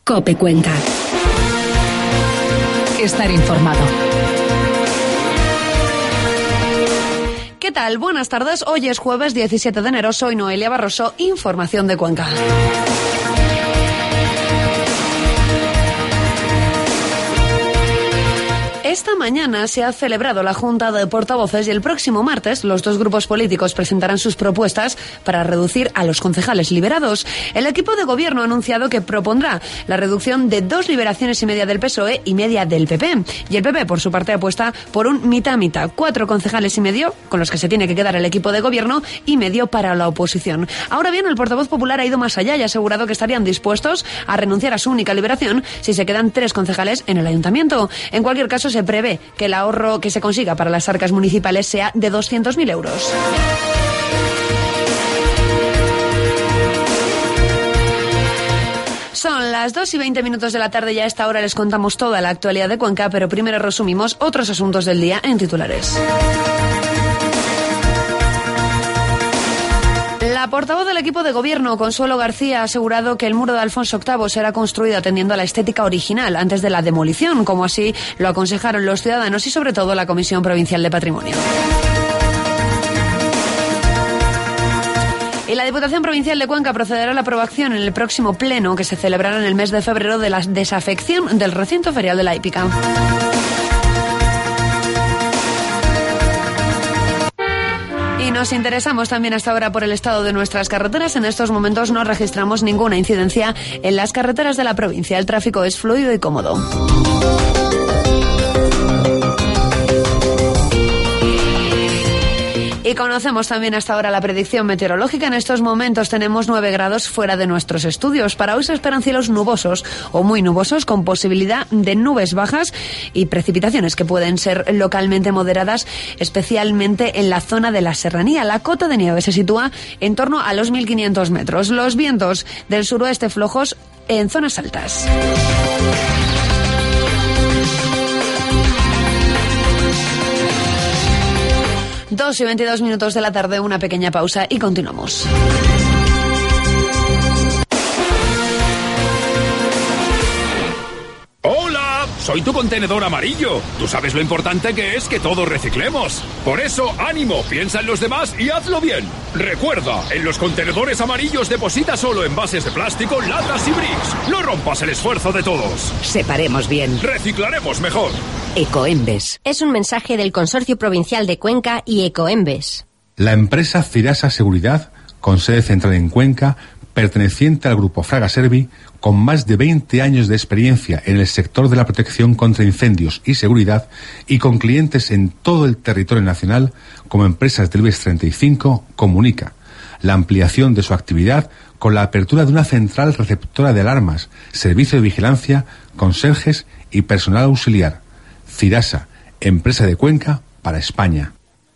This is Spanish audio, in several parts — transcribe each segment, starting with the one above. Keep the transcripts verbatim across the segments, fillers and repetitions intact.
COPE Cuenca. Estar informado. ¿Qué tal? Buenas tardes. Hoy es jueves diecisiete de enero. Soy Noelia Barroso. Información de Cuenca. Esta mañana se ha celebrado la Junta de Portavoces y el próximo martes los dos grupos políticos presentarán sus propuestas para reducir a los concejales liberados. El equipo de gobierno ha anunciado que propondrá la reducción de dos liberaciones y media del P S O E y media del P P. Y el P P, por su parte, apuesta por un mitad-mitad. Cuatro concejales y medio, con los que se tiene que quedar el equipo de gobierno, y medio para la oposición. Ahora bien, el portavoz popular ha ido más allá y ha asegurado que estarían dispuestos a renunciar a su única liberación si se quedan tres concejales en el ayuntamiento. En cualquier caso, se prevé que el ahorro que se consiga para las arcas municipales sea de doscientos mil euros. Son las dos y veinte minutos de la tarde y a esta hora les contamos toda la actualidad de Cuenca, pero primero resumimos otros asuntos del día en titulares. La portavoz del equipo de gobierno, Consuelo García, ha asegurado que el muro de Alfonso octavo será construido atendiendo a la estética original antes de la demolición, como así lo aconsejaron los ciudadanos y sobre todo la Comisión Provincial de Patrimonio. Y la Diputación Provincial de Cuenca procederá a la aprobación en el próximo pleno que se celebrará en el mes de febrero de la desafección del recinto ferial de la hípica. Y nos interesamos también hasta ahora por el estado de nuestras carreteras. En estos momentos no registramos ninguna incidencia en las carreteras de la provincia. El tráfico es fluido y cómodo. Y conocemos también hasta ahora la predicción meteorológica. En estos momentos tenemos nueve grados fuera de nuestros estudios. Para hoy se esperan cielos nubosos o muy nubosos con posibilidad de nubes bajas y precipitaciones que pueden ser localmente moderadas, especialmente en la zona de la serranía. La cota de nieve se sitúa en torno a los mil quinientos metros. Los vientos del suroeste flojos en zonas altas. Dos y veintidós minutos de la tarde, una pequeña pausa y continuamos. ¡Hola! Soy tu contenedor amarillo. Tú sabes lo importante que es que todos reciclemos. Por eso, ánimo, piensa en los demás y hazlo bien. Recuerda, en los contenedores amarillos deposita solo envases de plástico, latas y bricks. No rompas el esfuerzo de todos. Separemos bien. Reciclaremos mejor. Ecoembes. Es un mensaje del Consorcio Provincial de Cuenca y Ecoembes. La empresa Cirasa Seguridad, con sede central en Cuenca, perteneciente al grupo Fraga Servi, con más de veinte años de experiencia en el sector de la protección contra incendios y seguridad y con clientes en todo el territorio nacional como empresas del IBEX treinta y cinco, comunica la ampliación de su actividad con la apertura de una central receptora de alarmas, servicio de vigilancia, conserjes y personal auxiliar. Cirasa, empresa de Cuenca para España.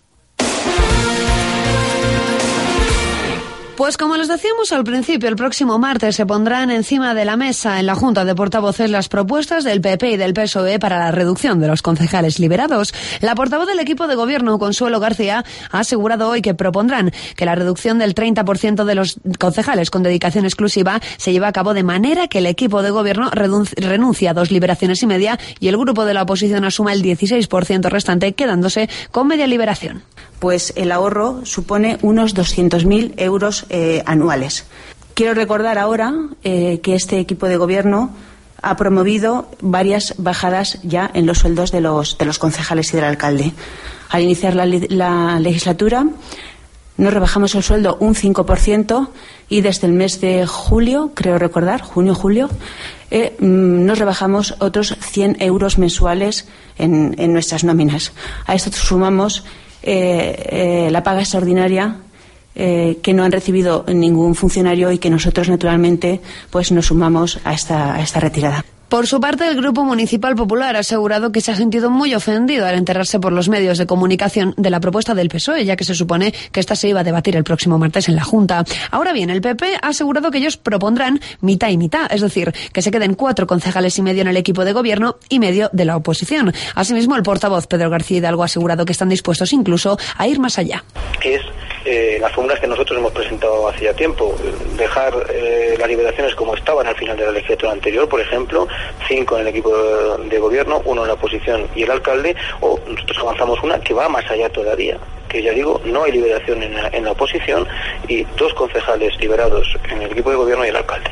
Pues como les decíamos al principio, el próximo martes se pondrán encima de la mesa en la Junta de Portavoces las propuestas del P P y del P S O E para la reducción de los concejales liberados. La portavoz del equipo de gobierno, Consuelo García, ha asegurado hoy que propondrán que la reducción del treinta por ciento de los concejales con dedicación exclusiva se lleve a cabo de manera que el equipo de gobierno renuncie a dos liberaciones y media y el grupo de la oposición asuma el dieciséis por ciento restante, quedándose con media liberación. Pues el ahorro supone unos doscientos mil euros eh, anuales. Quiero recordar ahora eh, que este equipo de gobierno ha promovido varias bajadas ya en los sueldos de los, de los concejales y del alcalde. Al iniciar la, la legislatura nos rebajamos el sueldo un cinco por ciento y desde el mes de julio, creo recordar, junio-julio, eh, nos rebajamos otros cien euros mensuales en, en nuestras nóminas. A esto sumamos Eh, eh, la paga extraordinaria eh, que no han recibido ningún funcionario y que nosotros naturalmente pues nos sumamos a esta, a esta retirada. Por su parte, el Grupo Municipal Popular ha asegurado que se ha sentido muy ofendido al enterarse por los medios de comunicación de la propuesta del P S O E, ya que se supone que esta se iba a debatir el próximo martes en la Junta. Ahora bien, el P P ha asegurado que ellos propondrán mitad y mitad, es decir, que se queden cuatro concejales y medio en el equipo de gobierno y medio de la oposición. Asimismo, el portavoz Pedro García Hidalgo ha asegurado que están dispuestos incluso a ir más allá. Es eh, las fórmulas que nosotros hemos presentado hacía tiempo. Dejar eh, las liberaciones como estaban al final de la legislatura anterior, por ejemplo, cinco en el equipo de, de gobierno, uno en la oposición y el alcalde, o nosotros avanzamos una que va más allá todavía, que ya digo, no hay liberación en la, en la oposición y dos concejales liberados en el equipo de gobierno y el alcalde.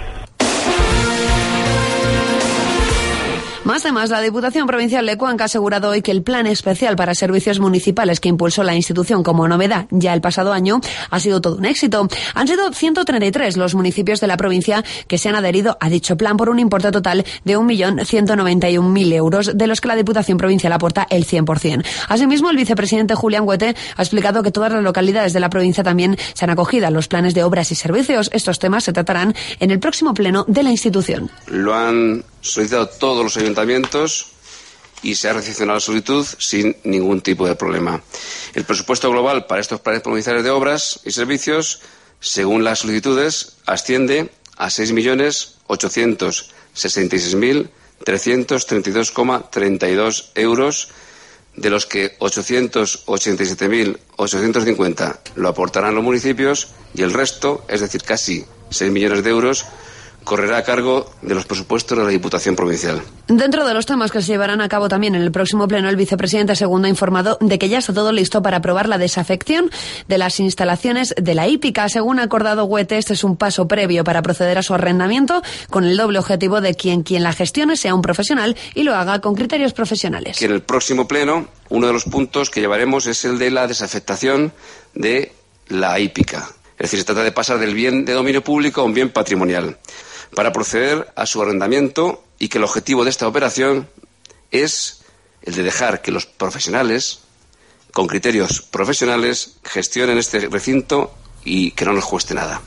Más temas. La Diputación Provincial de Cuenca ha asegurado hoy que el plan especial para servicios municipales que impulsó la institución como novedad ya el pasado año ha sido todo un éxito. Han sido ciento treinta y tres los municipios de la provincia que se han adherido a dicho plan por un importe total de un millón ciento noventa y un mil euros, de los que la Diputación Provincial aporta el cien por ciento. Asimismo, el vicepresidente Julián Huete ha explicado que todas las localidades de la provincia también se han acogido a los planes de obras y servicios. Estos temas se tratarán en el próximo pleno de la institución. Lo han solicitado todos los ayuntamientos y se ha recepcionado la solicitud sin ningún tipo de problema. El presupuesto global para estos planes provinciales de obras y servicios, según las solicitudes, asciende a seis millones ochocientos sesenta y seis mil trescientos treinta y dos coma treinta y dos euros, de los que ochocientos ochenta y siete mil ochocientos cincuenta lo aportarán los municipios y el resto, es decir, casi seis millones de euros, correrá a cargo de los presupuestos de la Diputación Provincial. Dentro de los temas que se llevarán a cabo también en el próximo pleno, el vicepresidente segundo ha informado de que ya está todo listo para aprobar la desafección de las instalaciones de la hípica. Según ha acordado Huete, este es un paso previo para proceder a su arrendamiento, con el doble objetivo de quien quien la gestione sea un profesional y lo haga con criterios profesionales. Que en el próximo pleno, uno de los puntos que llevaremos es el de la desafectación de la hípica. Es decir, se trata de pasar del bien de dominio público a un bien patrimonial, para proceder a su arrendamiento, y que el objetivo de esta operación es el de dejar que los profesionales, con criterios profesionales, gestionen este recinto y que no nos cueste nada.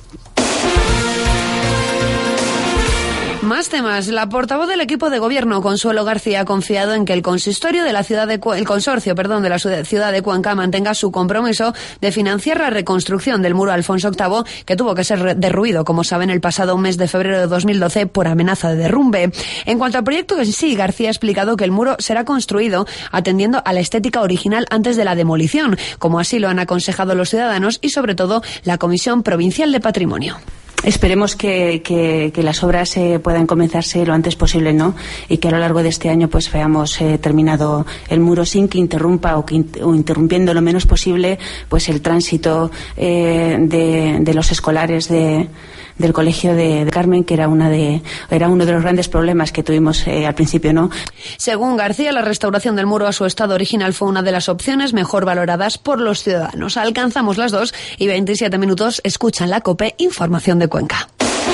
Más temas. La portavoz del equipo de gobierno, Consuelo García, ha confiado en que el consistorio de la ciudad de Cu- el consorcio, perdón, de la ciudad de Cuenca mantenga su compromiso de financiar la reconstrucción del muro Alfonso octavo, que tuvo que ser derruido, como saben, el pasado mes de febrero de dos mil doce por amenaza de derrumbe. En cuanto al proyecto en sí, García ha explicado que el muro será construido atendiendo a la estética original antes de la demolición, como así lo han aconsejado los ciudadanos y, sobre todo, la Comisión Provincial de Patrimonio. Esperemos que, que, que las obras eh, puedan comenzarse lo antes posible, ¿no? Y que a lo largo de este año pues veamos eh, terminado el muro sin que interrumpa o, que, o interrumpiendo lo menos posible pues el tránsito eh, de, de los escolares de del colegio de, de Carmen, que era una de era uno de los grandes problemas que tuvimos eh, al principio, ¿no? Según García, la restauración del muro a su estado original fue una de las opciones mejor valoradas por los ciudadanos. Alcanzamos las dos y veintisiete minutos. Escuchan la COPE, información de Cuenca.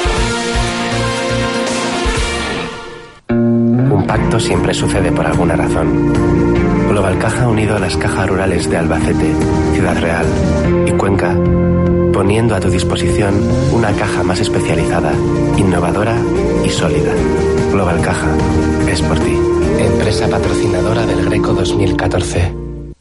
Un pacto siempre sucede por alguna razón. Global Caja ha unido a las cajas rurales de Albacete, Ciudad Real y Cuenca, poniendo a tu disposición una caja más especializada, innovadora y sólida. Global Caja, es por ti. Empresa patrocinadora del Greco dos mil catorce.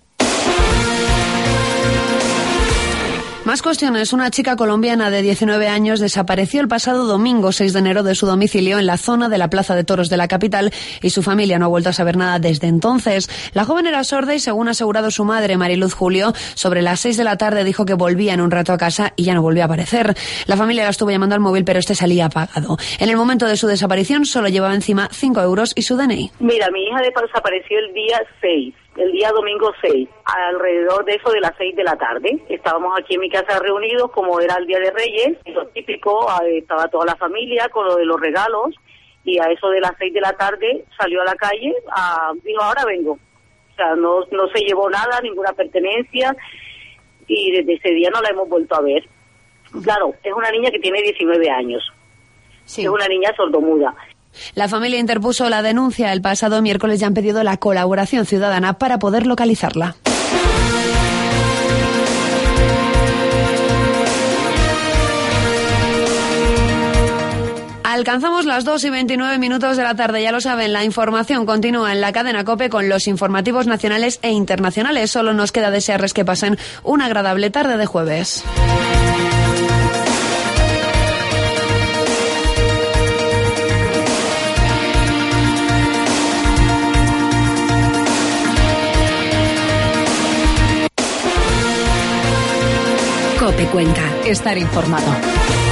Más cuestiones. Una chica colombiana de diecinueve años desapareció el pasado domingo seis de enero de su domicilio en la zona de la Plaza de Toros de la capital y su familia no ha vuelto a saber nada desde entonces. La joven era sorda y, según ha asegurado su madre, Mariluz Julio, sobre las seis de la tarde dijo que volvía en un rato a casa y ya no volvió a aparecer. La familia la estuvo llamando al móvil, pero este salía apagado. En el momento de su desaparición solo llevaba encima cinco euros y su D N I. Mira, mi hija desapareció el día seis. El día domingo seis, alrededor de eso de las seis de la tarde. Estábamos aquí en mi casa reunidos, como era el Día de Reyes, lo típico, estaba toda la familia con lo de los regalos, y a eso de las seis de la tarde salió a la calle, a, dijo, ahora vengo. O sea, no, no se llevó nada, ninguna pertenencia, y desde ese día no la hemos vuelto a ver. Claro, es una niña que tiene diecinueve años, sí. Es una niña sordomuda. La familia interpuso la denuncia el pasado miércoles y han pedido la colaboración ciudadana para poder localizarla. Alcanzamos las dos y veintinueve minutos de la tarde, ya lo saben, la información continúa en la cadena COPE con los informativos nacionales e internacionales. Solo nos queda desearles que pasen una agradable tarde de jueves. Cuenca. Estar informado.